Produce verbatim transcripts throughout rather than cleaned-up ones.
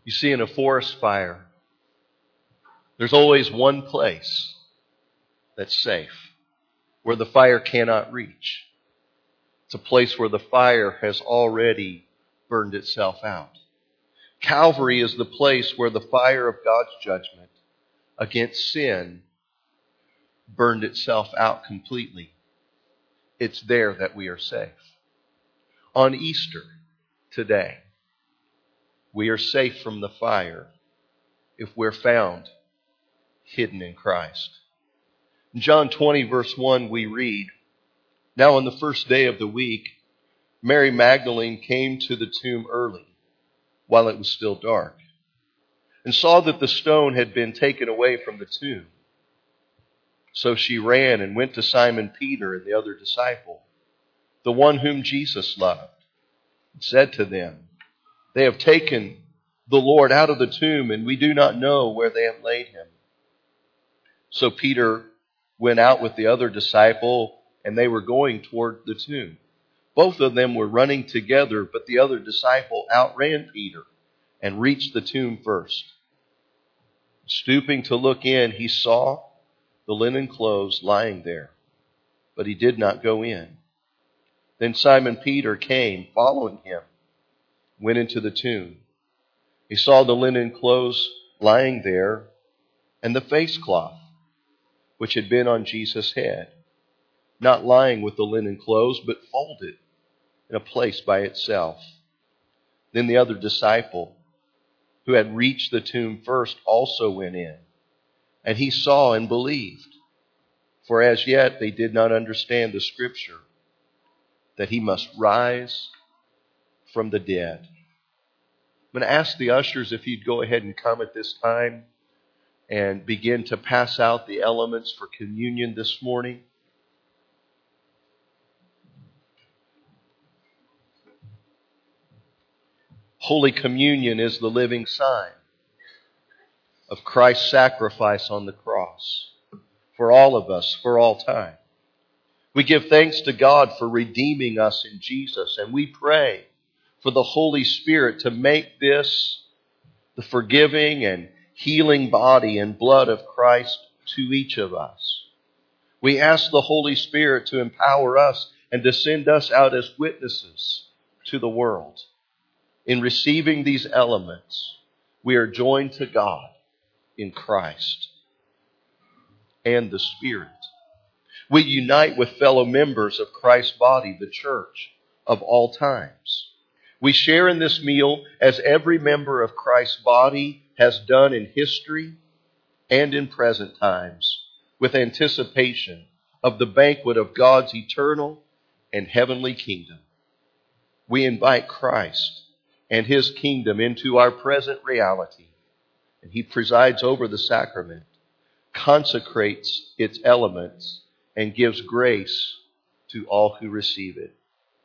You see, in a forest fire, there's always one place that's safe, where the fire cannot reach. It's a place where the fire has already burned itself out. Calvary is the place where the fire of God's judgment against sin burned itself out completely. It's there that we are safe. On Easter today, we are safe from the fire if we're found hidden in Christ. In John twenty, verse one, we read, "Now on the first day of the week, Mary Magdalene came to the tomb early, while it was still dark, and saw that the stone had been taken away from the tomb. So she ran and went to Simon Peter and the other disciple, the one whom Jesus loved, and said to them, 'They have taken the Lord out of the tomb, and we do not know where they have laid him.' So Peter went out with the other disciple, and they were going toward the tomb. Both of them were running together, but the other disciple outran Peter and reached the tomb first. Stooping to look in, he saw the linen clothes lying there, but he did not go in. Then Simon Peter came, following him, went into the tomb. He saw the linen clothes lying there, and the face cloth, which had been on Jesus' head, not lying with the linen clothes, but folded in a place by itself. Then the other disciple, who had reached the tomb first, also went in, and he saw and believed. For as yet they did not understand the scripture, that he must rise from the dead." I'm going to ask the ushers if you'd go ahead and come at this time and begin to pass out the elements for communion this morning. Holy Communion is the living sign of Christ's sacrifice on the cross for all of us, for all time. We give thanks to God for redeeming us in Jesus, and we pray for the Holy Spirit to make this the forgiving and healing body and blood of Christ to each of us. We ask the Holy Spirit to empower us and to send us out as witnesses to the world. In receiving these elements, we are joined to God in Christ and the Spirit. We unite with fellow members of Christ's body, the church of all times. We share in this meal as every member of Christ's body has done in history and in present times, with anticipation of the banquet of God's eternal and heavenly kingdom. We invite Christ and his kingdom into our present reality, and he presides over the sacrament, consecrates its elements, and gives grace to all who receive it.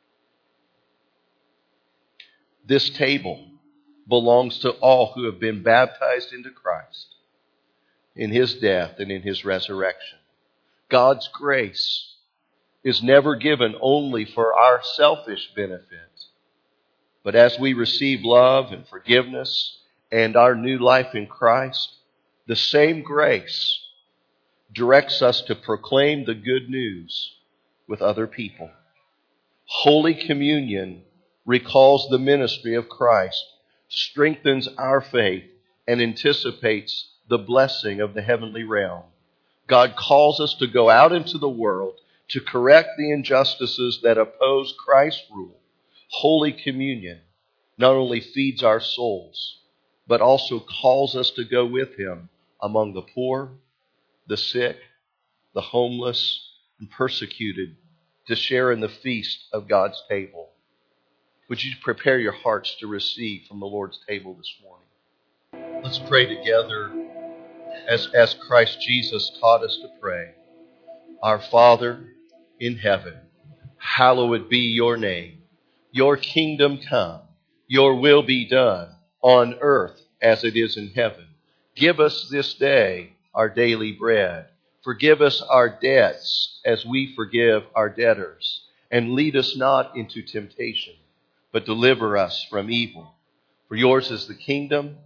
This table belongs to all who have been baptized into Christ in his death and in his resurrection. God's grace is never given only for our selfish benefit, but as we receive love and forgiveness and our new life in Christ, the same grace directs us to proclaim the good news with other people. Holy Communion recalls the ministry of Christ, strengthens our faith, and anticipates the blessing of the heavenly realm. God calls us to go out into the world to correct the injustices that oppose Christ's rule. Holy Communion not only feeds our souls, but also calls us to go with him among the poor, the sick, the homeless, and persecuted, to share in the feast of God's table. Would you prepare your hearts to receive from the Lord's table this morning? Let's pray together as, as Christ Jesus taught us to pray. Our Father in heaven, hallowed be your name. Your kingdom come, your will be done on earth as it is in heaven. Give us this day our daily bread. Forgive us our debts as we forgive our debtors. And lead us not into temptation, but deliver us from evil. For yours is the kingdom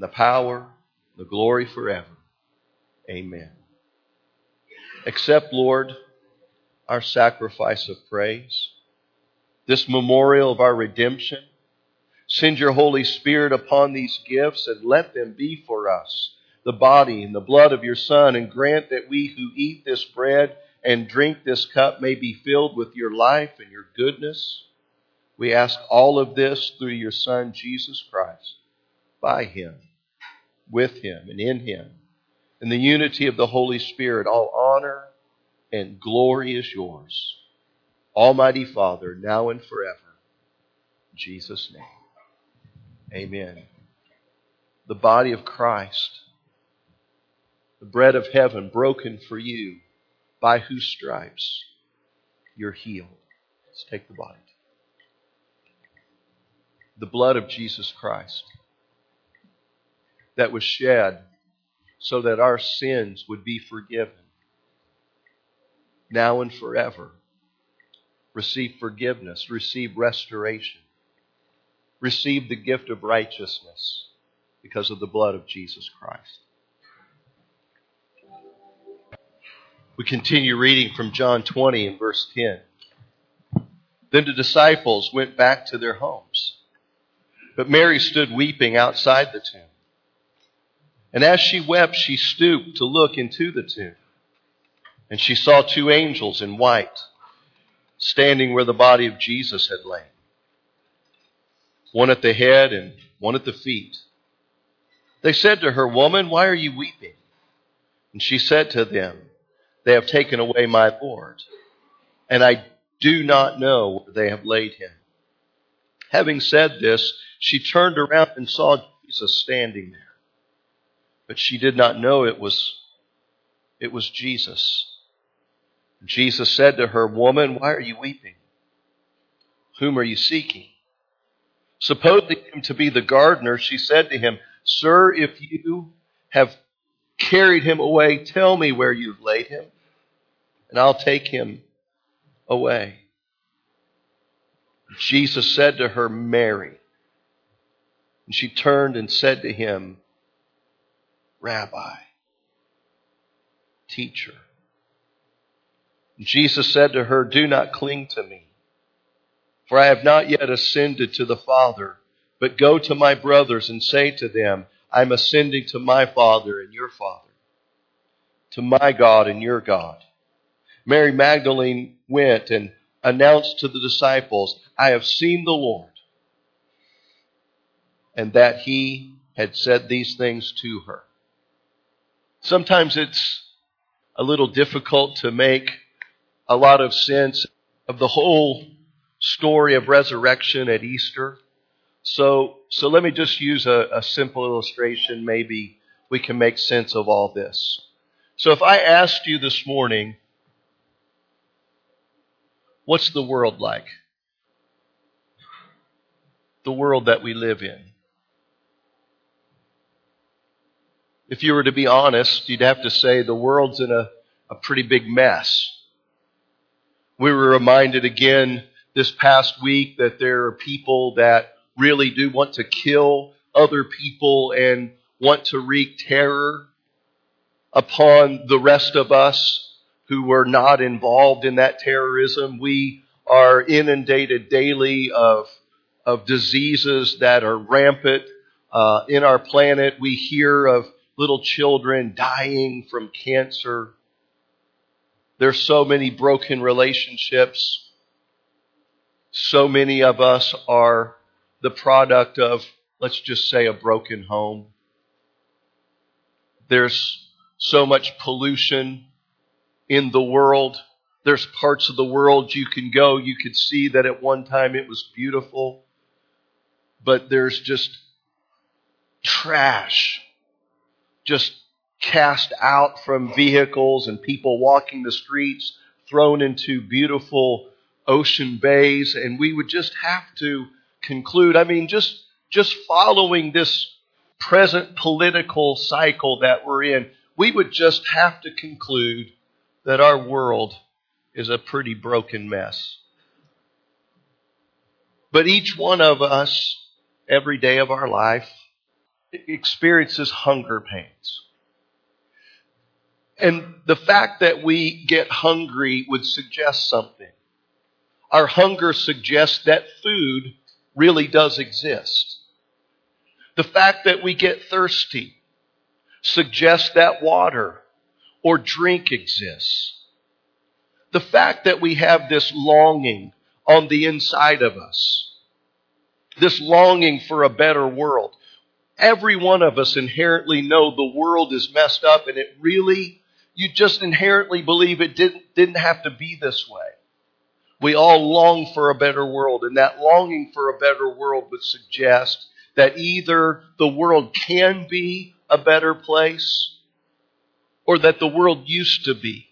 and the power, the glory forever. Amen. Accept, Lord, our sacrifice of praise, this memorial of our redemption. Send your Holy Spirit upon these gifts and let them be for us the body and the blood of your Son, and grant that we who eat this bread and drink this cup may be filled with your life and your goodness. We ask all of this through your Son, Jesus Christ, by him, with him, and in him. In the unity of the Holy Spirit, all honor and glory is yours, Almighty Father, now and forever. In Jesus' name, amen. The body of Christ, the bread of heaven broken for you, by whose stripes you're healed. Let's take the body. The blood of Jesus Christ that was shed so that our sins would be forgiven. Now and forever. Receive forgiveness. Receive restoration. Receive the gift of righteousness because of the blood of Jesus Christ. We continue reading from John twenty and verse ten. Then the disciples went back to their homes, but Mary stood weeping outside the tomb. And as she wept, she stooped to look into the tomb. And she saw two angels in white, standing where the body of Jesus had lain, one at the head and one at the feet. They said to her, "Woman, why are you weeping?" And she said to them, "They have taken away my Lord, and I do not know where they have laid him." Having said this, she turned around and saw Jesus standing there. But she did not know it was, it was Jesus. Jesus said to her, "Woman, why are you weeping? Whom are you seeking?" Supposing him to be the gardener, she said to him, "Sir, if you have carried him away, tell me where you've laid him, and I'll take him away." Jesus said to her, "Mary." And she turned and said to him, "Rabbi," teacher. And Jesus said to her, "Do not cling to me, for I have not yet ascended to the Father, but go to my brothers and say to them, I'm ascending to my Father and your Father, to my God and your God." Mary Magdalene went and announced to the disciples, "I have seen the Lord," and that he had said these things to her. Sometimes it's a little difficult to make a lot of sense of the whole story of resurrection at Easter. So, so let me just use a, a simple illustration. Maybe we can make sense of all this. So if I asked you this morning, what's the world like? The world that we live in. If you were to be honest, you'd have to say the world's in a, a pretty big mess. We were reminded again this past week that there are people that really do want to kill other people and want to wreak terror upon the rest of us who were not involved in that terrorism. We are inundated daily of, of diseases that are rampant uh, in our planet. We hear of little children dying from cancer. There's so many broken relationships. So many of us are the product of, let's just say, a broken home. There's so much pollution in the world. There's parts of the world you can go, you could see that at one time it was beautiful, but there's just trash just cast out from vehicles and people walking the streets, thrown into beautiful ocean bays. And we would just have to conclude, I mean, just, just following this present political cycle that we're in, we would just have to conclude that our world is a pretty broken mess. But each one of us, every day of our life, experiences hunger pains. And the fact that we get hungry would suggest something. Our hunger suggests that food really does exist. The fact that we get thirsty suggests that water or drink exists. The fact that we have this longing on the inside of us, this longing for a better world. Every one of us inherently know the world is messed up, and it really, you just inherently believe it didn't, didn't have to be this way. We all long for a better world, and that longing for a better world would suggest that either the world can be a better place or that the world used to be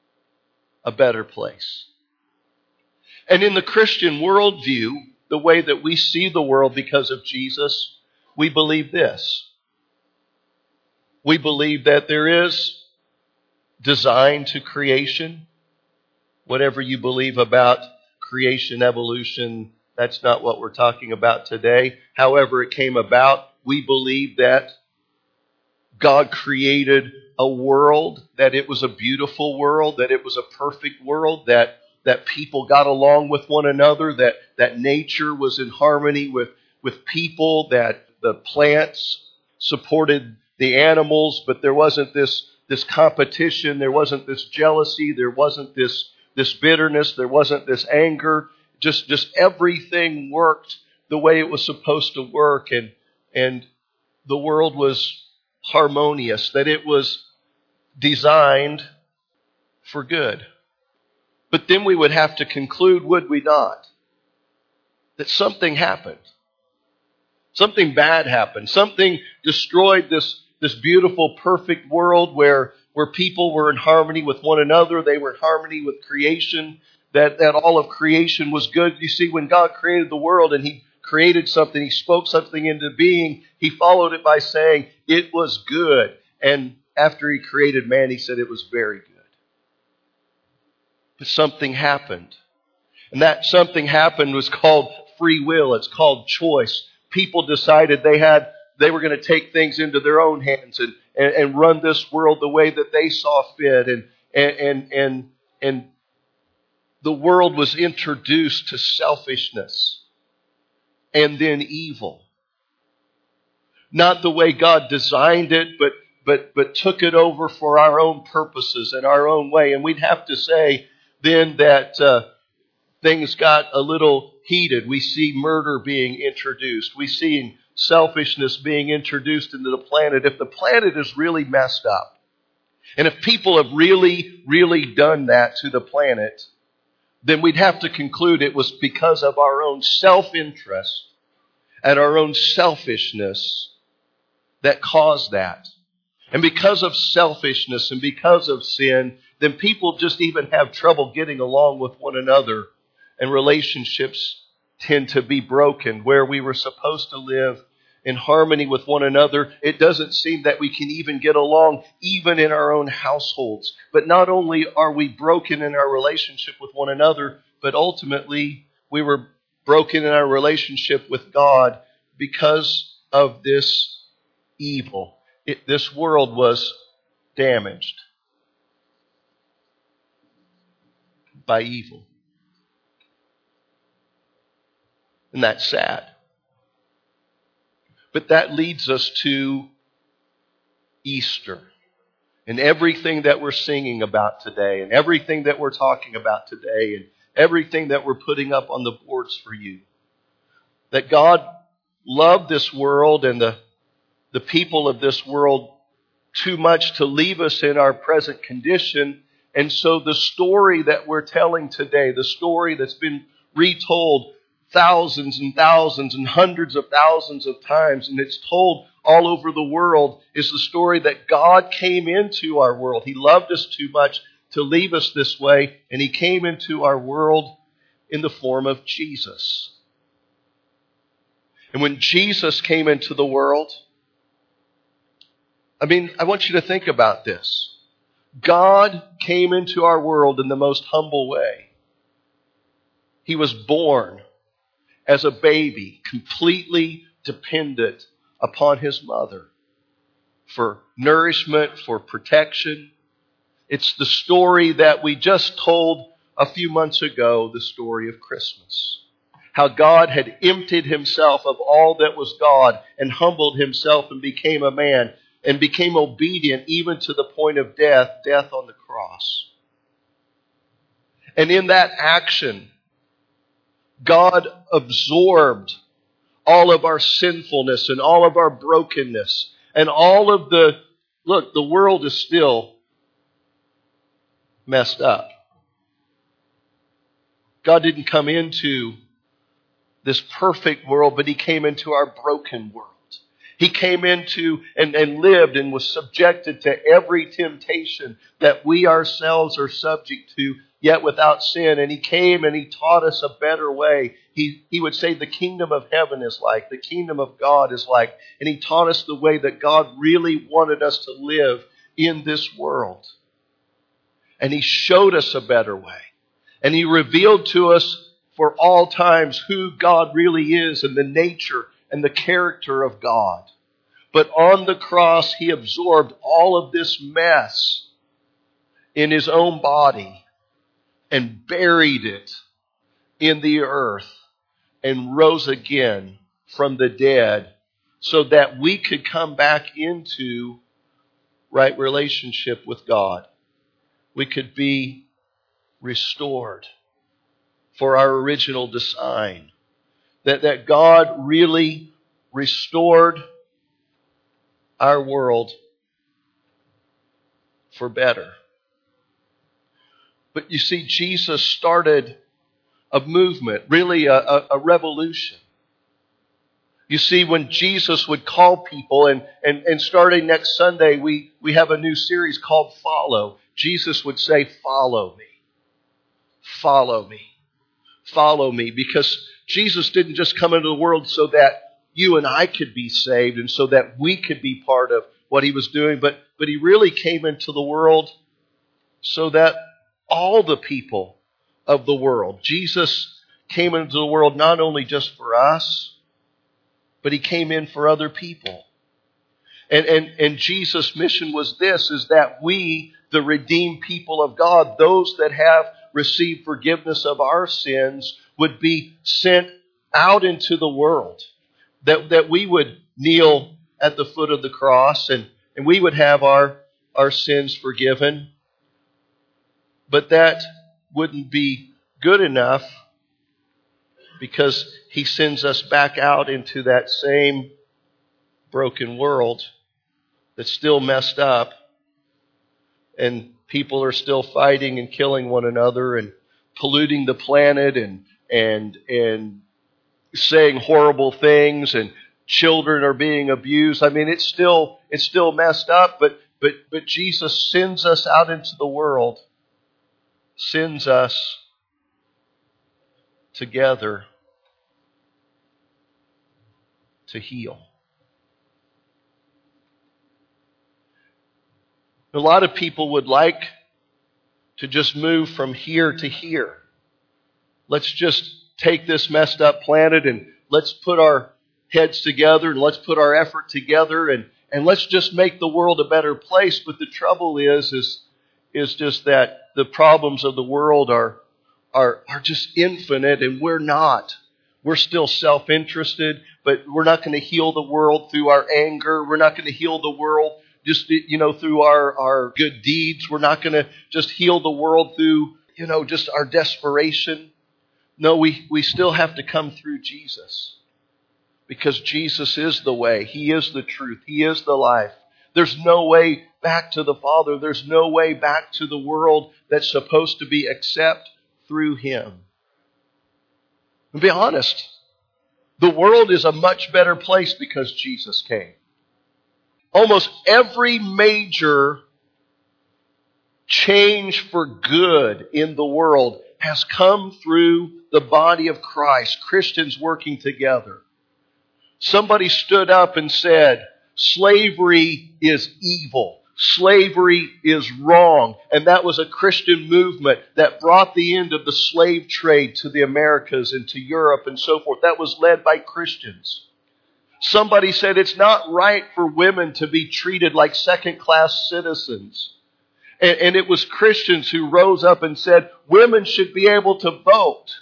a better place. And in the Christian worldview, the way that we see the world because of Jesus, we believe this. We believe that there is design to creation. Whatever you believe about creation, evolution, that's not what we're talking about today. However it came about, we believe that God created a world, that it was a beautiful world, that it was a perfect world, that, that people got along with one another, that, that nature was in harmony with, with people, that the plants supported the animals, but there wasn't this, this competition, there wasn't this jealousy, there wasn't this, this bitterness, there wasn't this anger. Just, just everything worked the way it was supposed to work, and, and the world was harmonious, that it was designed for good. But then we would have to conclude, would we not, that something happened. Something bad happened. Something destroyed this, this beautiful, perfect world where, where people were in harmony with one another. They were in harmony with creation, that, that all of creation was good. You see, when God created the world and He created something, He spoke something into being, He followed it by saying, it was good. And after He created man, He said it was very good. But something happened. And that something happened was called free will. It's called choice. People decided they had they were going to take things into their own hands and, and, and run this world the way that they saw fit. And, and, and, and the world was introduced to selfishness and then evil. Not the way God designed it, but, but, but took it over for our own purposes and our own way. And we'd have to say then that uh, things got a little heated. We see murder being introduced. We see selfishness being introduced into the planet. If the planet is really messed up, and if people have really, really done that to the planet, then we'd have to conclude it was because of our own self-interest and our own selfishness that caused that. And because of selfishness and because of sin, then people just even have trouble getting along with one another, and relationships tend to be broken. Where we were supposed to live in harmony with one another, it doesn't seem that we can even get along even in our own households. But not only are we broken in our relationship with one another, but ultimately we were broken in our relationship with God because of this evil. It, this world was damaged by evil. And that's sad. But that leads us to Easter and everything that we're singing about today and everything that we're talking about today and everything that we're putting up on the boards for you. That God loved this world and the, the people of this world too much to leave us in our present condition. And so the story that we're telling today, the story that's been retold thousands and thousands and hundreds of thousands of times, and it's told all over the world, is the story that God came into our world. He loved us too much to leave us this way, and He came into our world in the form of Jesus. And when Jesus came into the world, I mean, I want you to think about this. God came into our world in the most humble way. He was born as a baby, completely dependent upon his mother for nourishment, for protection. It's the story that we just told a few months ago, the story of Christmas. How God had emptied himself of all that was God and humbled himself and became a man and became obedient even to the point of death, death on the cross. And in that action, God absorbed all of our sinfulness and all of our brokenness and all of the, look, the world is still messed up. God didn't come into this perfect world, but he came into our broken world. He came into and, and lived and was subjected to every temptation that we ourselves are subject to, yet without sin. And he came and he taught us a better way. He, he would say the kingdom of heaven is like, the kingdom of God is like. And he taught us the way that God really wanted us to live in this world. And he showed us a better way. And he revealed to us for all times who God really is and the nature and the character of God. But on the cross, he absorbed all of this mess in his own body and buried it in the earth and rose again from the dead so that we could come back into right relationship with God. We could be restored for our original design. That, that God really restored our world for better. But you see, Jesus started a movement, really a, a, a revolution. You see, when Jesus would call people, and, and, and starting next Sunday, we, we have a new series called Follow. Jesus would say, follow me. Follow me. Follow me. Because Jesus didn't just come into the world so that you and I could be saved and so that we could be part of what he was doing, but, but he really came into the world so that all the people of the world, Jesus came into the world not only just for us, but he came in for other people. And, and, and Jesus' mission was this, is that we, the redeemed people of God, those that have received forgiveness of our sins, would be sent out into the world. That, that we would kneel at the foot of the cross and, and we would have our, our sins forgiven. But that wouldn't be good enough because he sends us back out into that same broken world that's still messed up and people are still fighting and killing one another and polluting the planet and and and saying horrible things, and children are being abused. I mean, it's still it's still messed up, but but but Jesus sends us out into the world, sends us together to heal. A lot of people would like to just move from here to here. Let's just take this messed up planet and let's put our heads together and let's put our effort together and, and let's just make the world a better place. But the trouble is, is, is just that the problems of the world are, are, are just infinite and we're not. We're still self-interested, but we're not going to heal the world through our anger. We're not going to heal the world just, you know, through our, our good deeds. We're not going to just heal the world through, you know, just our desperation. No, we, we still have to come through Jesus. Because Jesus is the way. He is the truth. He is the life. There's no way back to the Father. There's no way back to the world that's supposed to be except through Him. And be honest, the world is a much better place because Jesus came. Almost every major change for good in the world has come through the body of Christ, Christians working together. Somebody stood up and said, slavery is evil. Slavery is wrong. And that was a Christian movement that brought the end of the slave trade to the Americas and to Europe and so forth. That was led by Christians. Somebody said it's not right for women to be treated like second-class citizens. And, and it was Christians who rose up and said women should be able to vote.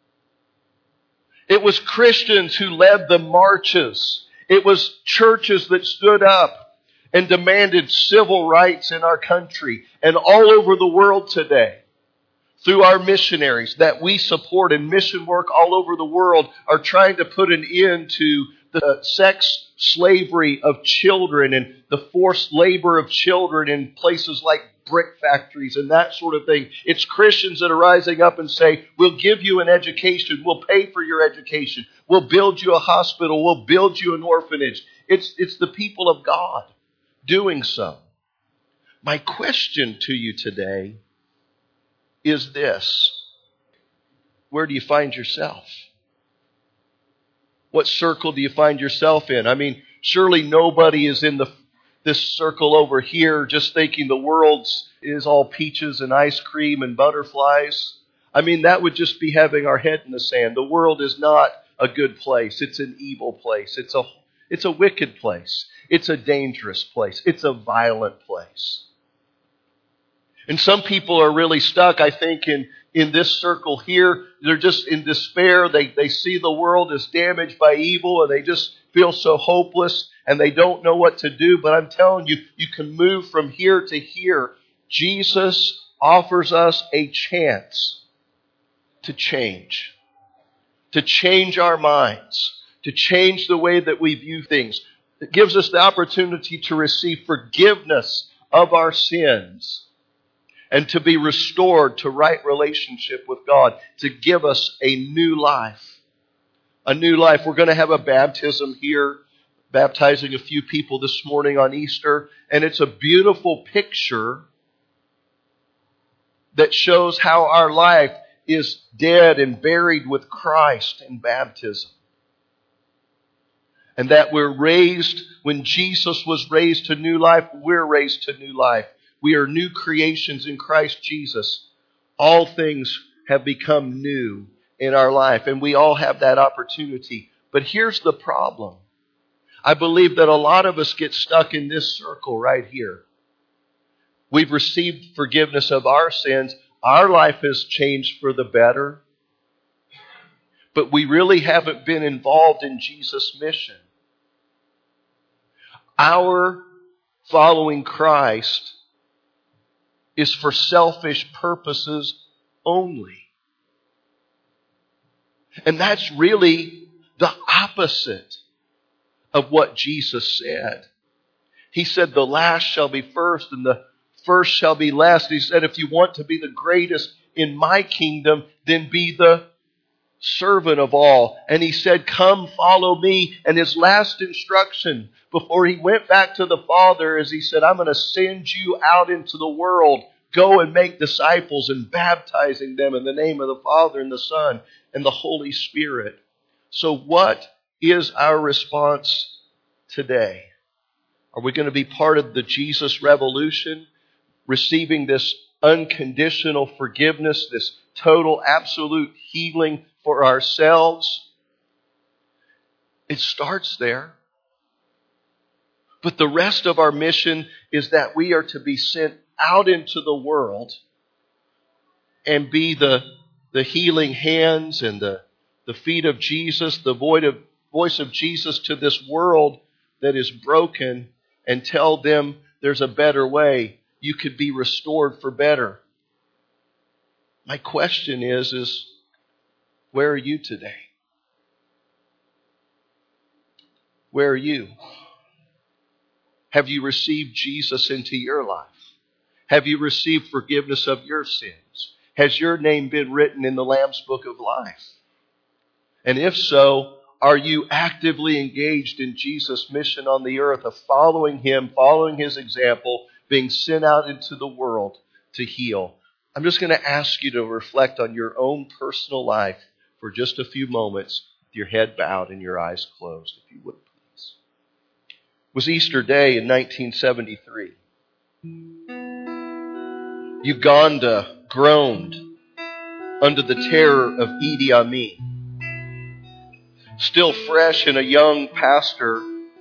It was Christians who led the marches. It was churches that stood up and demanded civil rights in our country and all over the world today. Through our missionaries that we support and mission work all over the world are trying to put an end to the sex slavery of children and the forced labor of children in places like brick factories and that sort of thing. It's Christians that are rising up and say, we'll give you an education, we'll pay for your education, we'll build you a hospital, we'll build you an orphanage. It's, it's the people of God doing so. My question to you today is this: where do you find yourself? What circle do you find yourself in? I mean, surely nobody is in the this circle over here just thinking the world is all peaches and ice cream and butterflies. I mean, that would just be having our head in the sand. The world is not a good place. It's an evil place. It's a, it's a wicked place. It's a dangerous place. It's a violent place. And some people are really stuck, I think, in, in this circle here. They're just in despair. They, they see the world as damaged by evil and they just feel so hopeless and they don't know what to do. But I'm telling you, you can move from here to here. Jesus offers us a chance to change. To change our minds. To change the way that we view things. It gives us the opportunity to receive forgiveness of our sins. And to be restored to right relationship with God. To give us a new life. A new life. We're going to have a baptism here. Baptizing a few people this morning on Easter. And it's a beautiful picture that shows how our life is dead and buried with Christ in baptism. And that we're raised, when Jesus was raised to new life, we're raised to new life. We are new creations in Christ Jesus. All things have become new in our life, and we all have that opportunity. But here's the problem. I believe that a lot of us get stuck in this circle right here. We've received forgiveness of our sins. Our life has changed for the better. But we really haven't been involved in Jesus' mission. Our following Christ is for selfish purposes only. And that's really the opposite of what Jesus said. He said the last shall be first and the first shall be last. He said if you want to be the greatest in my kingdom, then be the servant of all. And he said, come follow me. And his last instruction before he went back to the Father is he said, I'm going to send you out into the world. Go and make disciples and baptizing them in the name of the Father and the Son and the Holy Spirit. So what is our response today? Are we going to be part of the Jesus revolution, receiving this unconditional forgiveness, this total, absolute healing for ourselves? It starts there. But the rest of our mission is that we are to be sent out into the world and be the, the healing hands and the, the feet of Jesus, the voice of, voice of Jesus to this world that is broken, and tell them there's a better way. You could be restored for better. My question is, is where are you today? Where are you? Have you received Jesus into your life? Have you received forgiveness of your sins? Has your name been written in the Lamb's Book of Life? And if so, are you actively engaged in Jesus' mission on the earth of following Him, following His example, being sent out into the world to heal? I'm just going to ask you to reflect on your own personal life for just a few moments, with your head bowed and your eyes closed, if you would please. It was Easter Day in nineteen seventy-three. Uganda groaned under the terror of Idi Amin. Still fresh in a young pastor,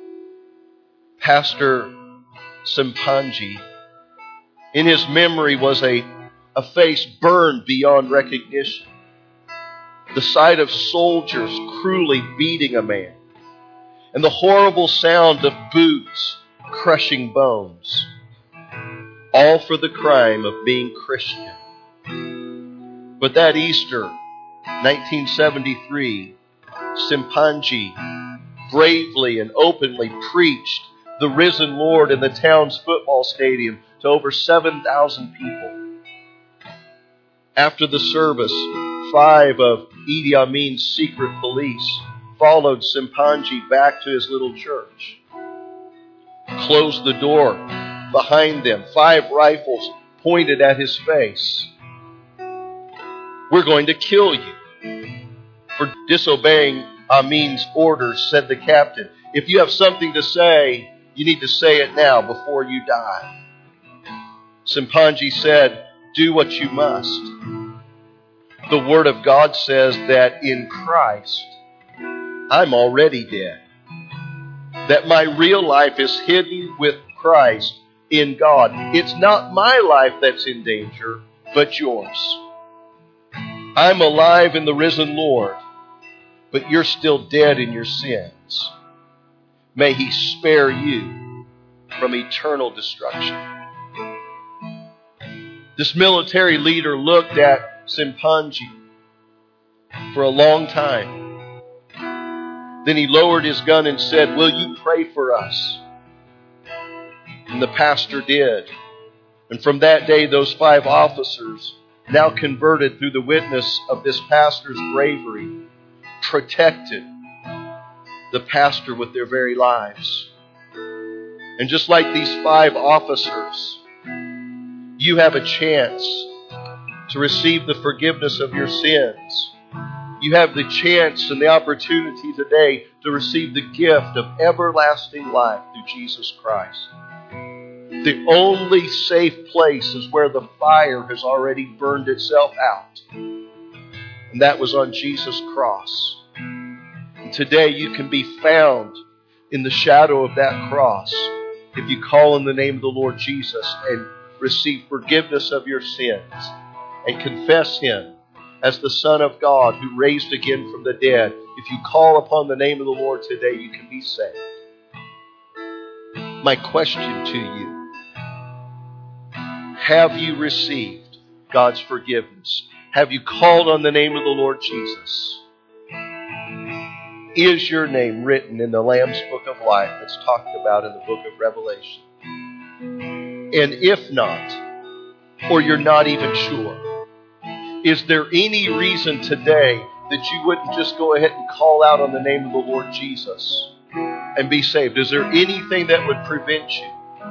Pastor Simpanji, in his memory was a, a face burned beyond recognition. The sight of soldiers cruelly beating a man, and the horrible sound of boots crushing bones, all for the crime of being Christian. But that Easter, nineteen seventy-three, Simpanji bravely and openly preached the risen Lord in the town's football stadium to over seven thousand people. After the service, five of Idi Amin's secret police followed Simpanji back to his little church, closed the door behind them, five rifles pointed at his face. "We're going to kill you for disobeying Amin's orders," said the captain. "If you have something to say, you need to say it now before you die." Simpanji said, "Do what you must. The Word of God says that in Christ, I'm already dead. That my real life is hidden with Christ in God. It's not my life that's in danger, but yours. I'm alive in the risen Lord, but you're still dead in your sins. May He spare you from eternal destruction." This military leader looked at Simpanji for a long time. Then he lowered his gun and said, "Will you pray for us?" And the pastor did. And from that day, those five officers, now converted through the witness of this pastor's bravery, protected the pastor with their very lives. And just like these five officers, you have a chance to receive the forgiveness of your sins. You have the chance and the opportunity today to receive the gift of everlasting life through Jesus Christ. The only safe place is where the fire has already burned itself out. And that was on Jesus' cross. And today you can be found in the shadow of that cross if you call on the name of the Lord Jesus and receive forgiveness of your sins and confess Him as the Son of God who raised again from the dead. If you call upon the name of the Lord today, you can be saved. My question to you: have you received God's forgiveness? Have you called on the name of the Lord Jesus? Is your name written in the Lamb's Book of Life that's talked about in the book of Revelation? And if not, or you're not even sure, is there any reason today that you wouldn't just go ahead and call out on the name of the Lord Jesus and be saved? Is there anything that would prevent you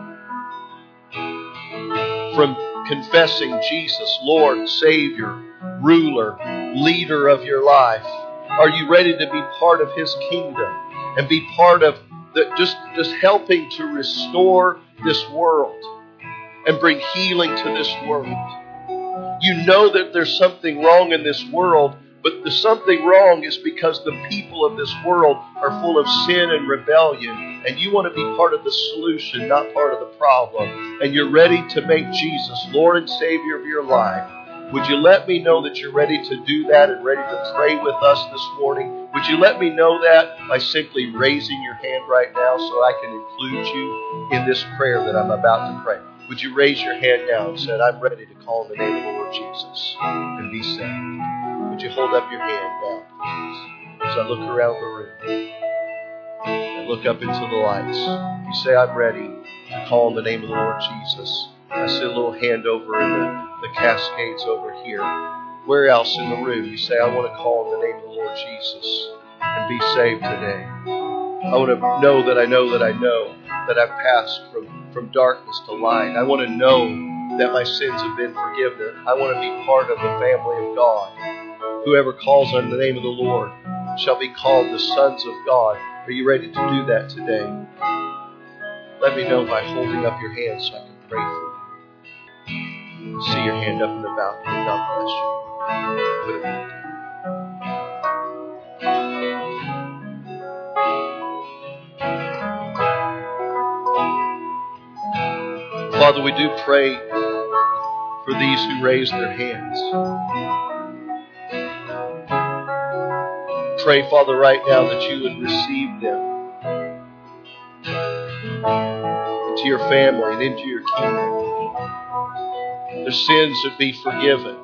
from confessing Jesus, Lord, Savior, ruler, leader of your life? Are you ready to be part of His kingdom and be part of the, just, just helping to restore this world and bring healing to this world? You know that there's something wrong in this world, but the something wrong is because the people of this world are full of sin and rebellion, and you want to be part of the solution, not part of the problem. And you're ready to make Jesus Lord and Savior of your life. Would you let me know that you're ready to do that and ready to pray with us this morning? Would you let me know that by simply raising your hand right now so I can include you in this prayer that I'm about to pray? Would you raise your hand now and say, "I'm ready to call in the name of the Lord Jesus and be saved"? Would you hold up your hand now, please, as I look around the room and look up into the lights? You say, "I'm ready to call in the name of the Lord Jesus." I see a little hand over in the, the cascades over here. Where else in the room you say, "I want to call in the name of the Lord Jesus and be saved today"? I want to know that I know that I know that I've passed from, from darkness to light. I want to know that my sins have been forgiven. I want to be part of the family of God. Whoever calls on the name of the Lord shall be called the sons of God. Are you ready to do that today? Let me know by holding up your hand so I can pray for you. See your hand up in the balcony. God bless you. Put it back down. Father, we do pray for these who raise their hands. Pray, Father, right now that you would receive them into your family and into your kingdom. Their sins would be forgiven.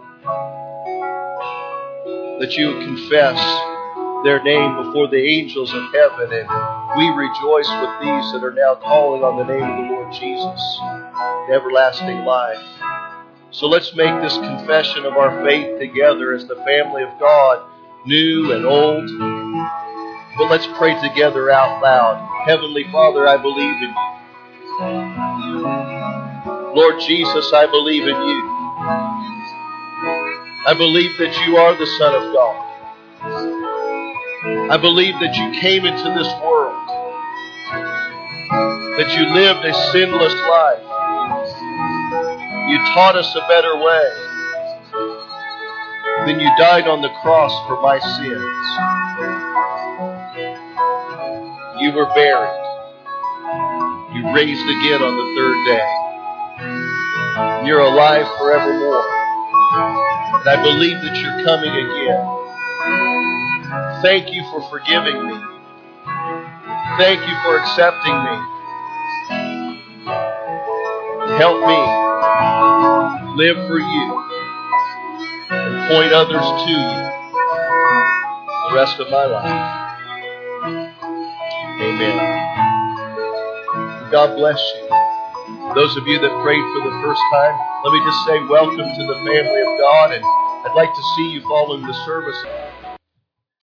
That you would confess their name before the angels of heaven, and we rejoice with these that are now calling on the name of the Lord Jesus, in everlasting life. So let's make this confession of our faith together as the family of God, new and old. But let's pray together out loud. Heavenly Father, I believe in you. Lord Jesus, I believe in you. I believe that you are the Son of God. I believe that you came into this world, that you lived a sinless life. You taught us a better way. Then you died on the cross for my sins. You were buried. You raised again on the third day. You're alive forevermore. And I believe that you're coming again. Thank you for forgiving me. Thank you for accepting me. Help me live for you and point others to you the rest of my life. Amen. God bless you. Those of you that prayed for the first time, let me just say welcome to the family of God, and I'd like to see you following the service.